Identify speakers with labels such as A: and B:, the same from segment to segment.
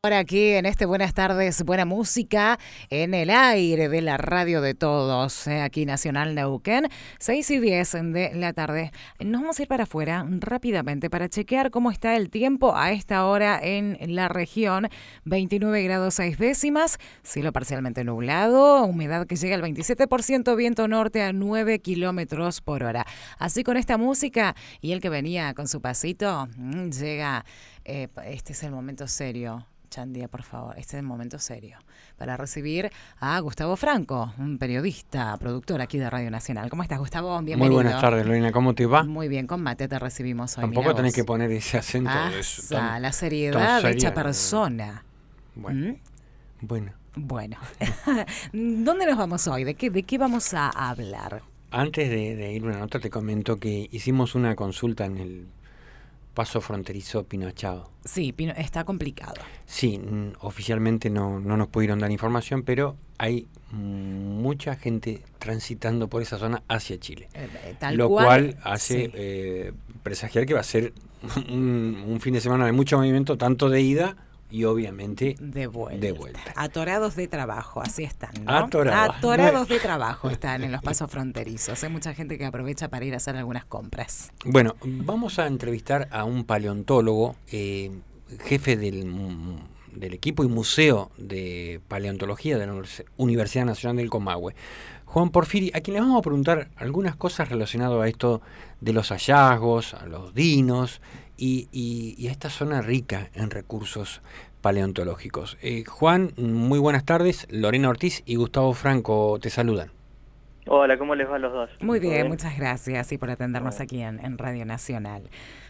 A: Ahora aquí en este Buenas tardes, buena música en el aire de la radio de todos, aquí Nacional Neuquén, 6:10 de la tarde. Nos vamos a ir para afuera rápidamente para chequear cómo está el tiempo a esta hora en la región. 29 grados 6 décimas, cielo parcialmente nublado, humedad que llega al 27%, viento norte a 9 kilómetros por hora. Así con esta música y el que venía con su pasito, llega, este es el momento serio. Chandia, por favor, este es el momento serio para recibir a Gustavo Franco, un periodista, productor aquí de Radio Nacional. ¿Cómo estás, Gustavo? Bienvenido.
B: Muy buenas tardes, Lorena, ¿cómo te va?
A: Muy bien, con mate te recibimos hoy.
B: Tampoco tenés que poner ese acento.
A: La seriedad hecha persona.
B: Bueno,
A: Bueno. ¿Dónde nos vamos hoy? ¿De qué vamos a hablar?
B: Antes de ir a una nota te comento que hicimos una consulta en el paso fronterizo Pinochado.
A: Sí, está complicado.
B: Sí, oficialmente no nos pudieron dar información, pero hay mucha gente transitando por esa zona hacia Chile. Lo cual hace presagiar que va a ser un fin de semana de mucho movimiento, tanto de ida y obviamente de vuelta.
A: Atorados de trabajo, así están, ¿no?
B: Atorados
A: de trabajo están en los pasos fronterizos. Hay mucha gente que aprovecha para ir a hacer algunas compras.
B: Bueno, vamos a entrevistar a un paleontólogo, jefe del equipo y museo de paleontología de la Universidad Nacional del Comahue, Juan Porfiri, a quien le vamos a preguntar algunas cosas relacionadas a esto de los hallazgos, a los dinos y a esta zona rica en recursos paleontológicos. Juan, muy buenas tardes. Lorena Ortiz y Gustavo Franco te saludan.
C: Hola, ¿cómo les va a los dos?
A: Muy bien, muchas gracias por atendernos aquí en Radio Nacional.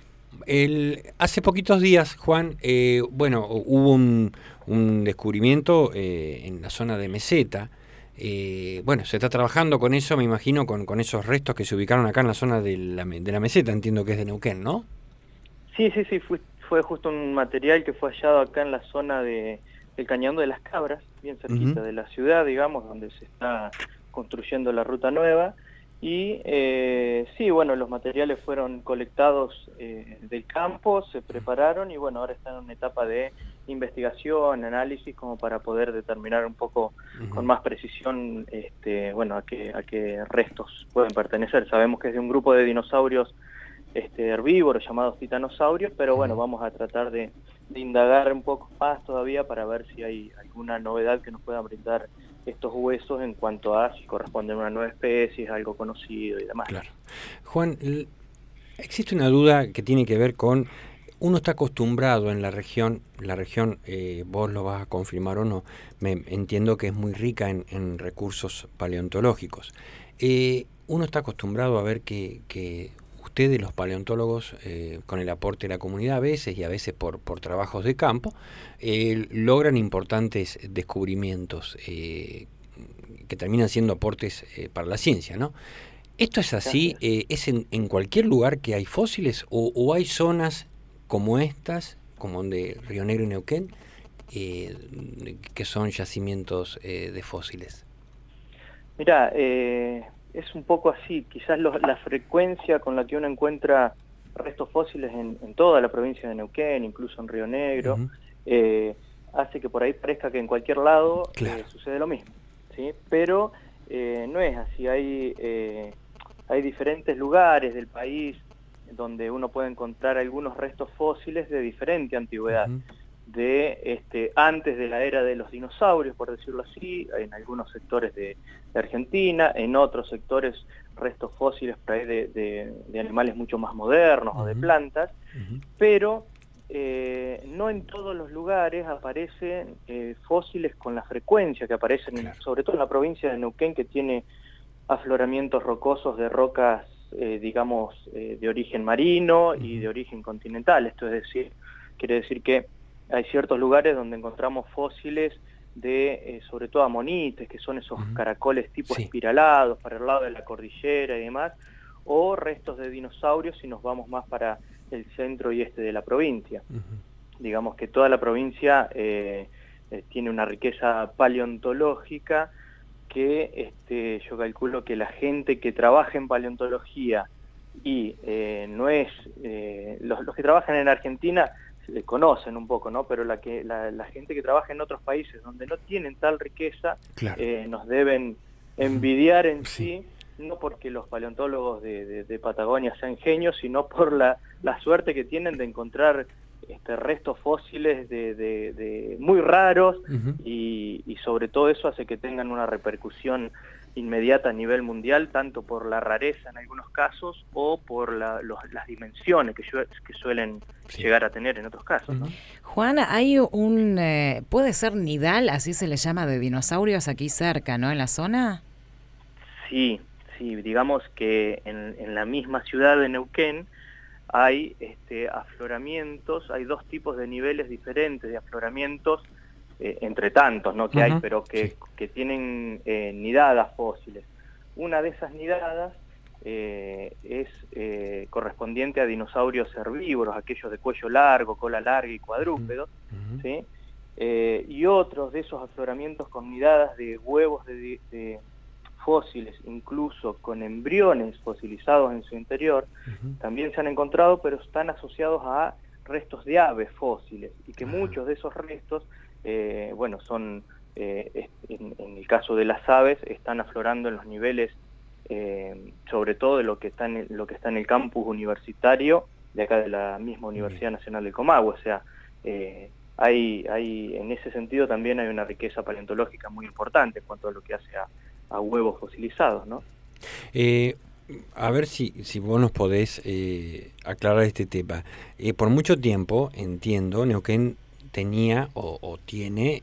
B: Hace poquitos días, Juan, hubo un descubrimiento en la zona de Meseta. Se está trabajando con eso, me imagino, con esos restos que se ubicaron acá en la zona de la Meseta, entiendo que es de Neuquén, ¿no?
C: Sí, fue justo un material que fue hallado acá en la zona del Cañón de las Cabras, bien cerquita de la ciudad, digamos, donde se está construyendo la ruta nueva. Y los materiales fueron colectados del campo, se prepararon y ahora están en una etapa de investigación, análisis, como para poder determinar un poco con más precisión a qué restos pueden pertenecer. Sabemos que es de un grupo de dinosaurios herbívoros llamados titanosaurios, pero vamos a tratar de indagar un poco más todavía para ver si hay alguna novedad que nos pueda brindar estos huesos en cuanto a si corresponden a una nueva especie, es algo conocido y demás.
B: Claro. Juan, existe una duda que tiene que ver con, uno está acostumbrado en la región, vos lo vas a confirmar o no, entiendo que es muy rica en recursos paleontológicos. Uno está acostumbrado a ver que ustedes, los paleontólogos, con el aporte de la comunidad a veces y a veces por trabajos de campo, logran importantes descubrimientos que terminan siendo aportes para la ciencia, ¿no? ¿Esto es así? ¿Es en cualquier lugar que hay fósiles o hay zonas como estas, como de Río Negro y Neuquén, que son yacimientos de fósiles?
C: Mira, es un poco así, quizás la frecuencia con la que uno encuentra restos fósiles en toda la provincia de Neuquén, incluso en Río Negro, hace que por ahí parezca que en cualquier lado sucede lo mismo, ¿sí? Pero no es así, hay diferentes lugares del país donde uno puede encontrar algunos restos fósiles de diferente antigüedad. Antes de la era de los dinosaurios, por decirlo así, en algunos sectores de Argentina, en otros sectores restos fósiles por ahí de animales mucho más modernos o de plantas, pero no en todos los lugares aparecen fósiles con la frecuencia que aparecen, sobre todo en la provincia de Neuquén, que tiene afloramientos rocosos de rocas, de origen marino y de origen continental. Esto quiere decir que hay ciertos lugares donde encontramos fósiles de, sobre todo amonites, que son esos caracoles tipo espiralados para el lado de la cordillera y demás, o restos de dinosaurios si nos vamos más para el centro y este de la provincia. Digamos que toda la provincia tiene una riqueza paleontológica que yo calculo que la gente que trabaja en paleontología y no es los que trabajan en Argentina conocen un poco, ¿no? Pero la gente que trabaja en otros países donde no tienen tal riqueza,
B: claro.
C: Nos deben envidiar en sí, no porque los paleontólogos de Patagonia sean genios, sino por la suerte que tienen de encontrar restos fósiles de muy raros, y sobre todo eso hace que tengan una repercusión inmediata a nivel mundial, tanto por la rareza en algunos casos o por las dimensiones que suelen llegar a tener en otros casos, ¿no?
A: Juan, hay puede ser nidal, así se le llama, de dinosaurios aquí cerca, ¿no? En la zona.
C: Sí, digamos que en la misma ciudad de Neuquén hay afloramientos, hay dos tipos de niveles diferentes de afloramientos, entre tantos, ¿no? Que hay, pero que tienen nidadas fósiles. Una de esas nidadas es correspondiente a dinosaurios herbívoros, aquellos de cuello largo, cola larga y cuadrúpedos, ¿sí? Y otros de esos afloramientos con nidadas de huevos de fósiles, incluso con embriones fosilizados en su interior, también se han encontrado, pero están asociados a restos de aves fósiles, y que muchos de esos restos, son, en el caso de las aves, están aflorando en los niveles, sobre todo de lo que está en el campus universitario de acá de la misma Universidad Nacional del Comahue. O sea, hay en ese sentido también hay una riqueza paleontológica muy importante en cuanto a lo que hace a huevos fosilizados, ¿no?
B: A ver si vos nos podés aclarar este tema. Por mucho tiempo, entiendo, Neuquén tenía o tiene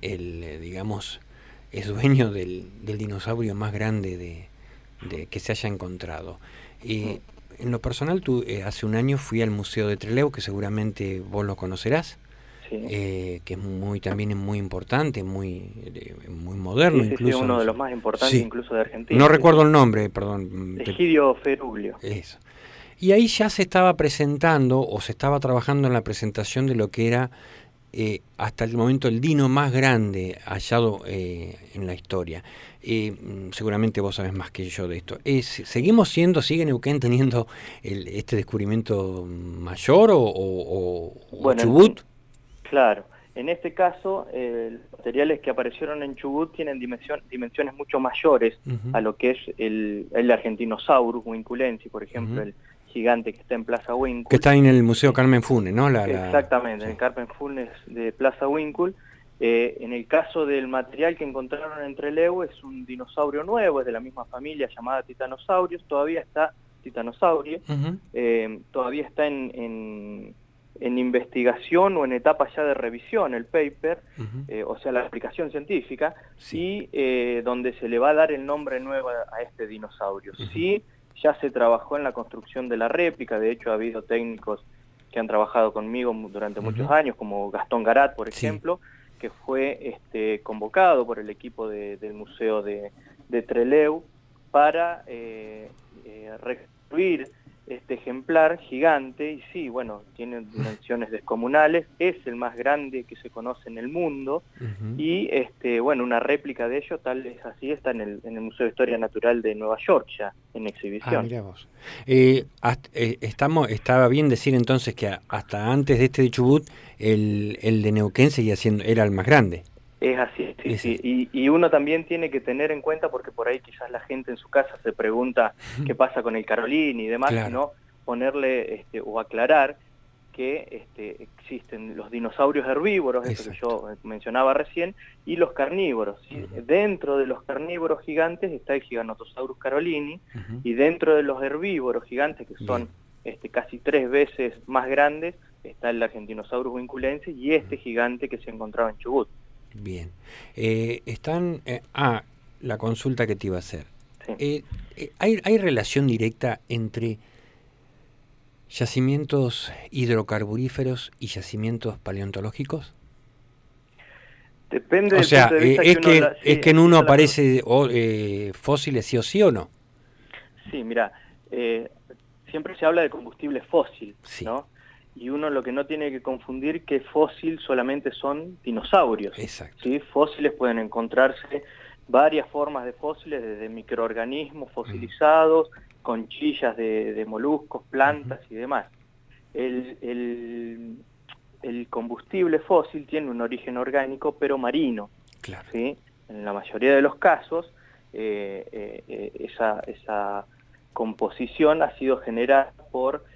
B: es dueño del dinosaurio más grande que se haya encontrado. En lo personal, hace un año fui al Museo de Trelew, que seguramente vos lo conocerás. Sí. Que también es muy importante, muy moderno, incluso.
C: Sí, uno de los más importantes, incluso de Argentina.
B: No recuerdo el nombre, perdón.
C: Egidio Feruglio.
B: Eso. Y ahí ya se estaba presentando, o se estaba trabajando en la presentación de lo que era hasta el momento el dino más grande hallado en la historia. Seguramente vos sabés más que yo de esto. ¿Sigue Neuquén teniendo este descubrimiento mayor o Chubut?
C: Claro, en este caso los materiales que aparecieron en Chubut tienen dimensiones mucho mayores a lo que es el Argentinosaurus winculensis, por ejemplo, el gigante que está en Plaza Huíncul.
B: Que está en el Museo Carmen Funes, ¿no?
C: Exactamente, en el Carmen Funes de Plaza Huíncul. En el caso del material que encontraron en Trelew, es un dinosaurio nuevo, es de la misma familia llamada Titanosaurus, todavía está Titanosaurio, todavía está en investigación o en etapa ya de revisión el paper, o sea, la aplicación científica, y donde se le va a dar el nombre nuevo a este dinosaurio. Sí, ya se trabajó en la construcción de la réplica, de hecho ha habido técnicos que han trabajado conmigo durante muchos años, como Gastón Garat, por ejemplo, que fue convocado por el equipo del Museo de Trelew para reconstruir este ejemplar gigante, y sí, bueno, tiene dimensiones descomunales, es el más grande que se conoce en el mundo, y una réplica de ello, tal es así, está en el Museo de Historia Natural de Nueva York ya, en exhibición.
B: Mirá vos. Estaba bien decir entonces que hasta antes de este de Chubut, el de Neuquén era el más grande.
C: Es así, sí. Y uno también tiene que tener en cuenta, porque por ahí quizás la gente en su casa se pregunta qué pasa con el Carolini y demás, sino ponerle o aclarar que existen los dinosaurios herbívoros, eso que yo mencionaba recién, y los carnívoros. ¿Sí? Dentro de los carnívoros gigantes está el Giganotosaurus carolini, y dentro de los herbívoros gigantes, que son casi 3 veces más grandes, está el Argentinosaurus winculensis y este gigante que se encontraba en Chubut.
B: Bien. La consulta que te iba a hacer. Sí. ¿Hay relación directa entre yacimientos hidrocarburíferos y yacimientos paleontológicos?
C: Depende
B: del punto de vista que en uno aparece fósiles sí o sí o no.
C: Sí, mira, siempre se habla de combustible fósil, ¿no? Y uno lo que no tiene que confundir que fósil solamente son dinosaurios.
B: Exacto.
C: ¿Sí? Fósiles pueden encontrarse varias formas de fósiles, desde microorganismos fosilizados, conchillas de moluscos, plantas y demás. el combustible fósil tiene un origen orgánico, pero marino.
B: Claro.
C: ¿Sí? En la mayoría de los casos, esa composición ha sido generada por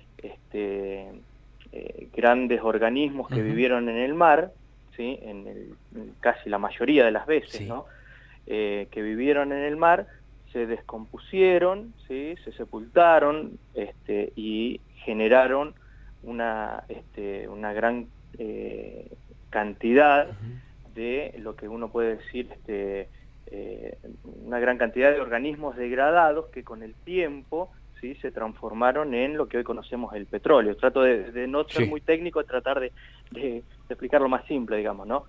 C: grandes organismos que vivieron en el mar, ¿sí? En casi la mayoría de las veces,
B: Sí.
C: ¿no? Que vivieron en el mar, se descompusieron, ¿sí? Se sepultaron y generaron una gran cantidad de lo que uno puede decir, una gran cantidad de organismos degradados que con el tiempo, ¿sí? Se transformaron en lo que hoy conocemos el petróleo. Trato de no ser
B: Sí.
C: muy técnico, tratar de explicarlo más simple, digamos, ¿no?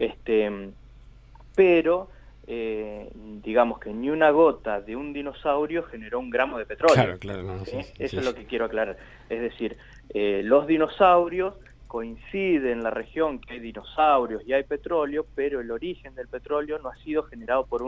C: Pero digamos que ni una gota de un dinosaurio generó un gramo de petróleo.
B: Claro, no,
C: ¿Sí?
B: sí, sí,
C: Eso
B: sí,
C: es lo
B: sí.
C: que quiero aclarar. Es decir, los dinosaurios coinciden en la región que hay dinosaurios y hay petróleo, pero el origen del petróleo no ha sido generado por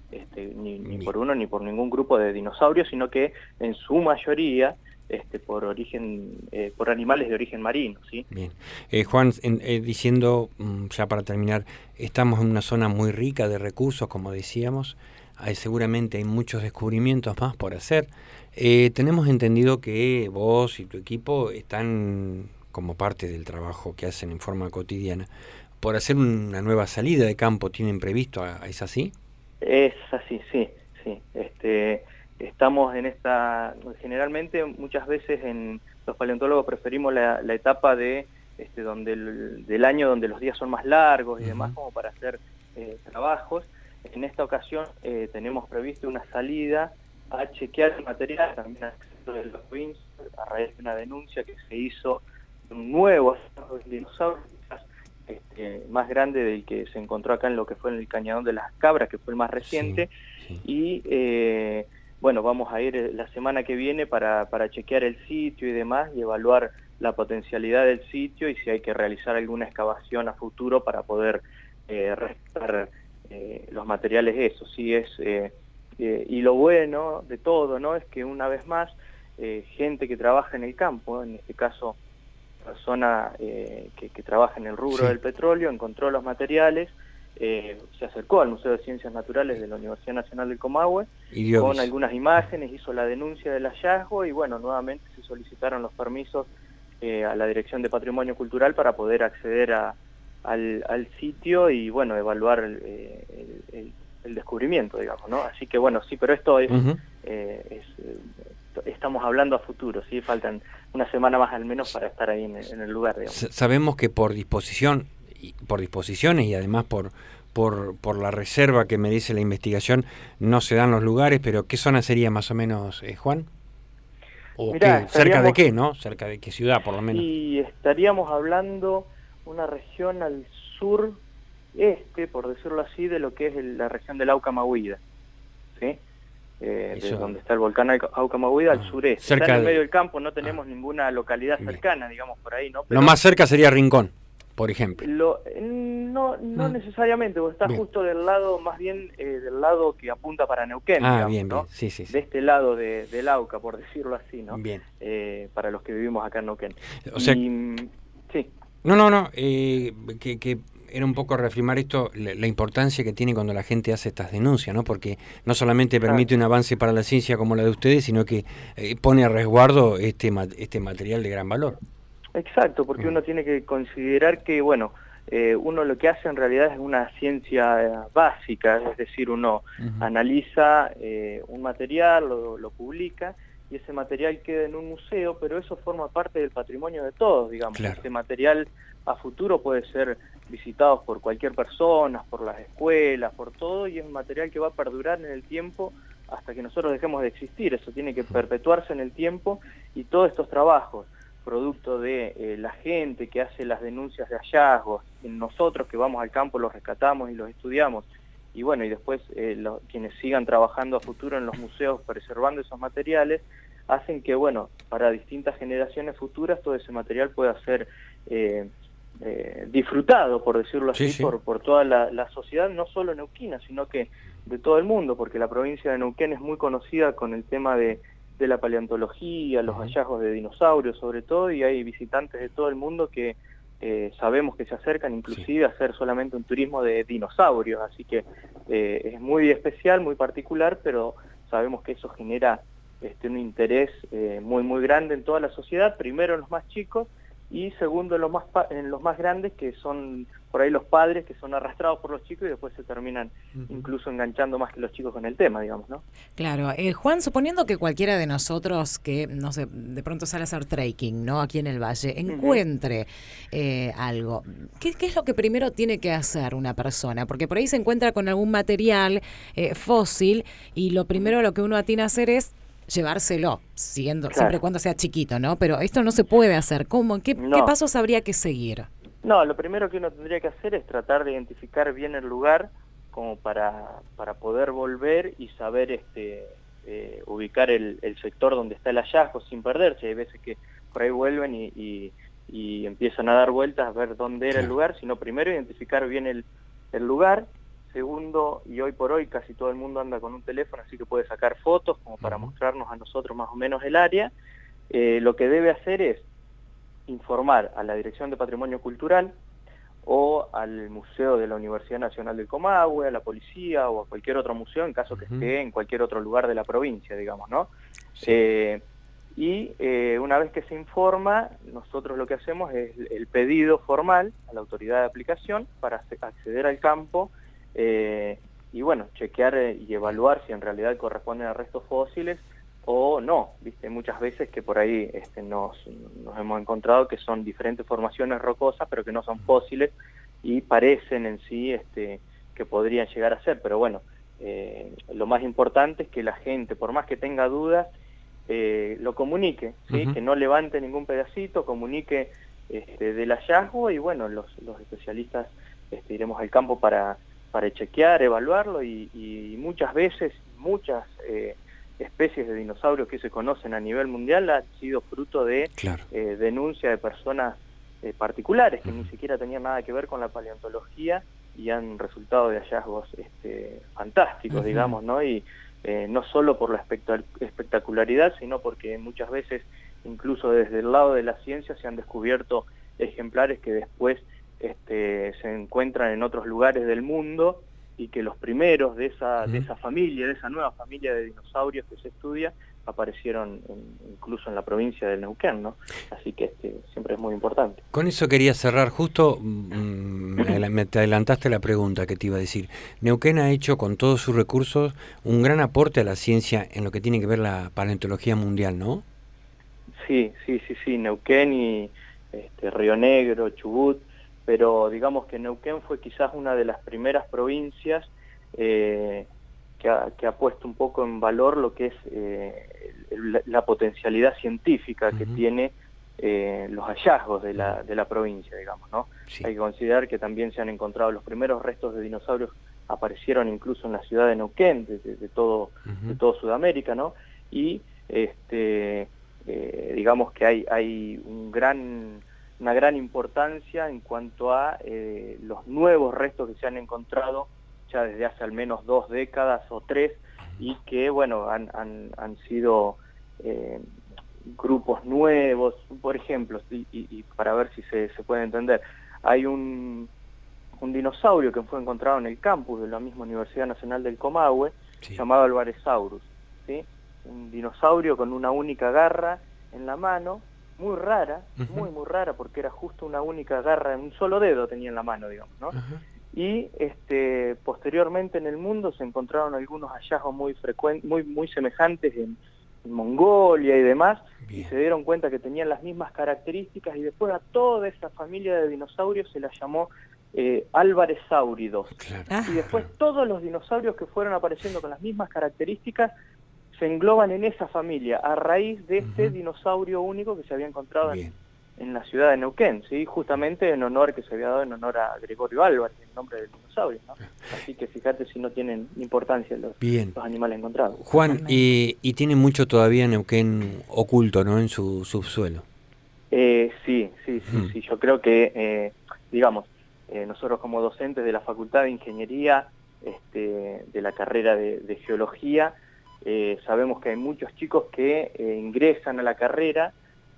C: ni por uno ni por ningún grupo de dinosaurios, sino que en su mayoría por animales de origen marino, ¿sí?
B: Bien. Juan, diciendo, ya para terminar, estamos en una zona muy rica de recursos, como decíamos, seguramente hay muchos descubrimientos más por hacer. Tenemos entendido que vos y tu equipo están, como parte del trabajo que hacen en forma cotidiana, por hacer una nueva salida de campo, ¿tienen previsto? ¿Es así?
C: Es así, sí. Estamos en generalmente muchas veces los paleontólogos preferimos la etapa del año donde los días son más largos y demás, como para hacer trabajos. En esta ocasión tenemos previsto una salida a chequear el material, también al centro de la provincia, a raíz de una denuncia que se hizo de un nuevo dinosaurio, más grande del que se encontró acá en lo que fue en el Cañadón de las Cabras, que fue el más reciente.
B: Sí.
C: Y bueno, vamos a ir la semana que viene para chequear el sitio y demás, y evaluar la potencialidad del sitio y si hay que realizar alguna excavación a futuro para poder rescatar los materiales esos. Sí, y lo bueno de todo, ¿no?, es que una vez más gente que trabaja en el campo, en este caso persona que trabaja en el rubro del petróleo, encontró los materiales, se acercó al Museo de Ciencias Naturales de la Universidad Nacional del Comahue con algunas imágenes, hizo la denuncia del hallazgo y bueno, nuevamente se solicitaron los permisos a la Dirección de Patrimonio Cultural para poder acceder al sitio y bueno, evaluar el descubrimiento, digamos, ¿no? Así que bueno, sí, pero esto es, estamos hablando a futuro, ¿sí? Faltan una semana más al menos para estar ahí en el lugar, digamos.
B: Sabemos que por disposiciones y además por la reserva que me dice la investigación no se dan los lugares, pero ¿qué zona sería más o menos, Juan? ¿O
C: Mirá,
B: cerca de qué, no? ¿Cerca de qué ciudad, por lo menos?
C: Y estaríamos hablando una región al sur por decirlo así, de lo que es la región del Aucamahuida, ¿sí? De donde está el volcán Aucamahuida, al sureste. Está en el medio del campo, no tenemos ninguna localidad cercana, digamos, por ahí, ¿no? Pero
B: lo más cerca sería Rincón, por ejemplo.
C: No necesariamente, porque está justo del lado, más bien del lado que apunta para Neuquén, digamos,
B: bien,
C: ¿no?
B: Sí.
C: De este lado del Auca, por decirlo así, ¿no?
B: Bien.
C: Para los que vivimos acá en Neuquén.
B: O sea,
C: sí.
B: No, que era un poco reafirmar esto, la importancia que tiene cuando la gente hace estas denuncias, ¿no? Porque no solamente permite un avance para la ciencia como la de ustedes, sino que pone a resguardo este material de gran valor.
C: Exacto, porque uno tiene que considerar que, bueno, uno lo que hace en realidad es una ciencia básica, es decir, uno analiza un material, lo publica, y ese material queda en un museo, pero eso forma parte del patrimonio de todos, digamos.
B: Claro.
C: Este material a futuro puede ser visitado por cualquier persona, por las escuelas, por todo, y es un material que va a perdurar en el tiempo hasta que nosotros dejemos de existir. Eso tiene que perpetuarse en el tiempo, y todos estos trabajos, producto de la gente que hace las denuncias de hallazgos, nosotros que vamos al campo los rescatamos y los estudiamos, y bueno, y después quienes sigan trabajando a futuro en los museos preservando esos materiales, hacen que, bueno, para distintas generaciones futuras todo ese material pueda ser disfrutado, por decirlo así, por toda la sociedad, no solo neuquina, sino que de todo el mundo, porque la provincia de Neuquén es muy conocida con el tema de la paleontología, los hallazgos de dinosaurios sobre todo, y hay visitantes de todo el mundo que sabemos que se acercan inclusive a hacer solamente un turismo de dinosaurios, así que es muy especial, muy particular, pero sabemos que eso genera un interés muy grande en toda la sociedad, primero en los más chicos y segundo en los más grandes, que son por ahí los padres que son arrastrados por los chicos y después se terminan incluso enganchando más que los chicos con el tema, digamos, ¿no?
A: Claro. Juan, suponiendo que cualquiera de nosotros que, no sé, de pronto sale a hacer trekking, ¿no? Aquí en el Valle, encuentre algo, ¿qué es lo que primero tiene que hacer una persona? Porque por ahí se encuentra con algún material fósil y lo primero lo que uno atina a hacer es llevárselo, siempre y cuando sea chiquito, ¿no? Pero esto no se puede hacer. ¿Cómo? ¿Qué pasos habría que seguir?
C: No, lo primero que uno tendría que hacer es tratar de identificar bien el lugar como para poder volver y saber ubicar el sector donde está el hallazgo sin perderse. Hay veces que por ahí vuelven y empiezan a dar vueltas a ver dónde era el lugar, sino primero identificar bien el lugar. Segundo, y hoy por hoy casi todo el mundo anda con un teléfono, así que puede sacar fotos como para mostrarnos a nosotros más o menos el área. Lo que debe hacer es informar a la Dirección de Patrimonio Cultural o al Museo de la Universidad Nacional del Comahue, a la policía o a cualquier otro museo en caso que esté en cualquier otro lugar de la provincia, digamos, ¿no? Sí. Una vez que se informa, nosotros lo que hacemos es el pedido formal a la autoridad de aplicación para acceder al campo y bueno, chequear y evaluar si en realidad corresponden a restos fósiles o no, ¿viste? Muchas veces que por ahí nos hemos encontrado que son diferentes formaciones rocosas, pero que no son fósiles y parecen en sí que podrían llegar a ser, pero bueno, lo más importante es que la gente, por más que tenga dudas, lo comunique, ¿sí? Que no levante ningún pedacito, comunique del hallazgo y bueno, los especialistas iremos al campo para chequear, evaluarlo y muchas veces, muchas especies de dinosaurios que se conocen a nivel mundial han sido fruto de denuncia de personas particulares que ni siquiera tenían nada que ver con la paleontología y han resultado de hallazgos fantásticos, digamos, ¿no? Y no solo por la espectacularidad, sino porque muchas veces, incluso desde el lado de la ciencia, se han descubierto ejemplares que después se encuentran en otros lugares del mundo y que los primeros de esa familia, de esa nueva familia de dinosaurios que se estudia, aparecieron incluso en la provincia del Neuquén, ¿no? Así que siempre es muy importante.
B: Con eso quería cerrar, justo te adelantaste la pregunta que te iba a decir. Neuquén ha hecho con todos sus recursos un gran aporte a la ciencia en lo que tiene que ver la paleontología mundial, ¿no?
C: Sí, Neuquén y Río Negro, Chubut, pero digamos que Neuquén fue quizás una de las primeras provincias que ha puesto un poco en valor lo que es la potencialidad científica que tiene los hallazgos de la provincia, digamos, ¿no? Sí. Hay que considerar que también se han encontrado los primeros restos de dinosaurios, aparecieron incluso en la ciudad de Neuquén, de todo Sudamérica, ¿no? Y digamos que hay una gran importancia en cuanto a los nuevos restos que se han encontrado ya desde hace al menos 2 décadas o 3 y que bueno han sido grupos nuevos, por ejemplo, y para ver si se puede entender, hay un dinosaurio que fue encontrado en el campus de la misma Universidad Nacional del Comahue, llamado Alvarezsaurus, ¿sí? Un dinosaurio con una única garra en la mano, muy rara, muy rara, porque era justo una única garra, en un solo dedo tenía en la mano, digamos, ¿no? Y posteriormente en el mundo se encontraron algunos hallazgos muy semejantes en Mongolia y demás, y se dieron cuenta que tenían las mismas características, y después a toda esa familia de dinosaurios se la llamó Alvarezsáuridos. Y después todos los dinosaurios que fueron apareciendo con las mismas características se engloban en esa familia, a raíz de este dinosaurio único que se había encontrado en la ciudad de Neuquén, ¿sí? Justamente que se había dado en honor a Gregorio Álvarez, el nombre del dinosaurio, ¿no? Así que fíjate si no tienen importancia los animales encontrados.
B: Juan, y tiene mucho todavía Neuquén oculto, ¿no?, en su subsuelo.
C: Sí, yo creo que, digamos, nosotros como docentes de la Facultad de Ingeniería, de la carrera de Geología, sabemos que hay muchos chicos que ingresan a la carrera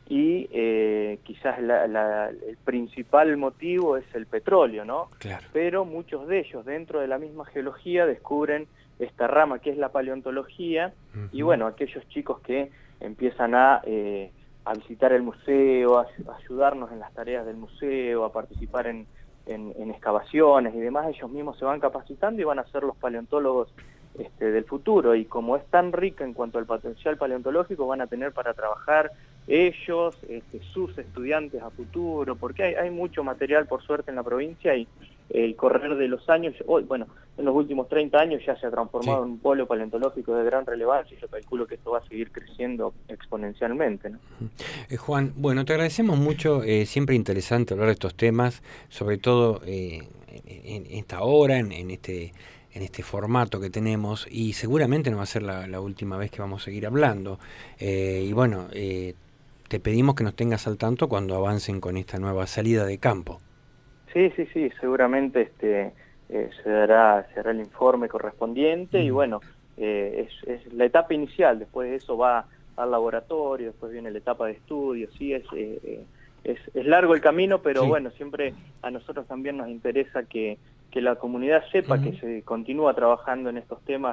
C: y quizás el principal motivo es el petróleo, ¿no?
B: Claro.
C: Pero muchos de ellos dentro de la misma geología descubren esta rama que es la paleontología, y bueno, aquellos chicos que empiezan a visitar el museo, a ayudarnos en las tareas del museo, a participar en excavaciones y demás, ellos mismos se van capacitando y van a ser los paleontólogos del futuro, y como es tan rica en cuanto al potencial paleontológico, van a tener para trabajar ellos, sus estudiantes a futuro, porque hay mucho material por suerte en la provincia, y el correr de los años, bueno, en los últimos 30 años ya se ha transformado en un polo paleontológico de gran relevancia, y yo calculo que esto va a seguir creciendo exponencialmente, ¿no?
B: Juan, bueno, te agradecemos mucho, siempre interesante hablar de estos temas, sobre todo en esta hora, en este formato que tenemos, y seguramente no va a ser la última vez que vamos a seguir hablando. Y bueno, te pedimos que nos tengas al tanto cuando avancen con esta nueva salida de campo.
C: Sí, seguramente se dará el informe correspondiente, y bueno, es la etapa inicial. Después de eso va al laboratorio, después viene la etapa de estudio. Sí, es largo el camino, pero bueno, siempre a nosotros también nos interesa que la comunidad sepa que se continúa trabajando en estos temas,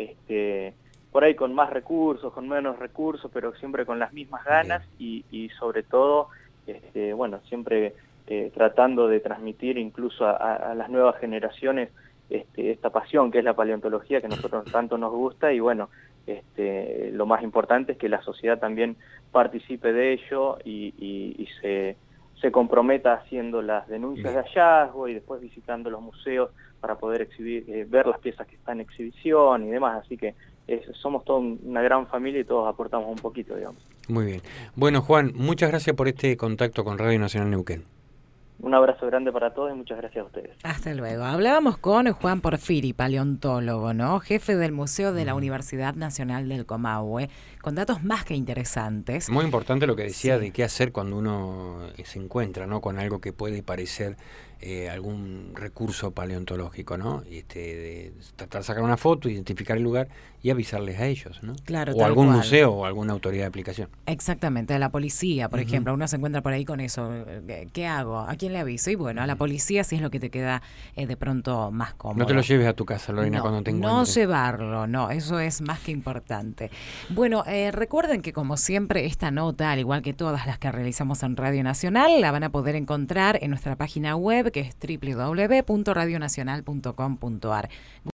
C: por ahí con más recursos, con menos recursos, pero siempre con las mismas ganas, y sobre todo, bueno, siempre tratando de transmitir incluso a las nuevas generaciones esta pasión que es la paleontología, que a nosotros tanto nos gusta, y bueno, lo más importante es que la sociedad también participe de ello y se comprometa haciendo las denuncias de hallazgo, y después visitando los museos para poder ver las piezas que están en exhibición y demás. Así que somos toda una gran familia y todos aportamos un poquito, digamos.
B: Muy bien. Bueno, Juan, muchas gracias por este contacto con Radio Nacional Neuquén.
C: Un abrazo grande para todos y muchas gracias a ustedes.
A: Hasta luego. Hablábamos con Juan Porfiri, paleontólogo, ¿no? Jefe del Museo de la Universidad Nacional del Comahue, con datos más que interesantes.
B: Muy importante lo que decía de qué hacer cuando uno se encuentra, ¿no?, con algo que puede parecer algún recurso paleontológico, ¿no? De tratar de sacar una foto, identificar el lugar y avisarles a ellos, ¿no?
A: Claro,
B: o algún museo o alguna autoridad de aplicación.
A: Exactamente, a la policía, por ejemplo, uno se encuentra por ahí con eso. ¿Qué hago? ¿A quién le aviso? Y bueno, a la policía sí es lo que te queda de pronto más cómodo.
B: No te lo lleves a tu casa, Lorena, cuando te encuentres.
A: No llevarlo, no, eso es más que importante. Bueno, recuerden que como siempre esta nota, al igual que todas las que realizamos en Radio Nacional, la van a poder encontrar en nuestra página web, que es www.radionacional.com.ar.